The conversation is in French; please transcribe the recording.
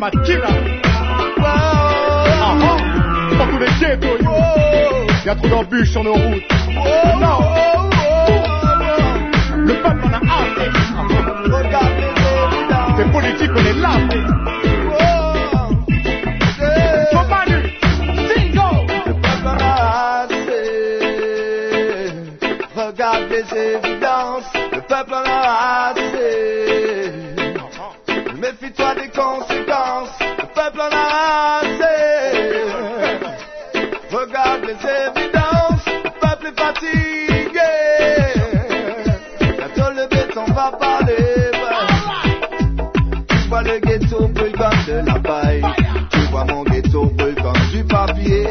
Bad Killer. Dans tous les ghettos, yo. Y'a trop d'embûches sur nos routes. Non. Le peuple en a hâte. C'est politique, on est là. Regarde les évidences, le peuple en a assez. Méfie-toi des conséquences, le peuple en a assez. Regarde les évidences, le peuple est fatigué. Bientôt le béton va parler. Tu vois le ghetto brûle comme de la paille. Tu vois mon ghetto brûle comme du papier.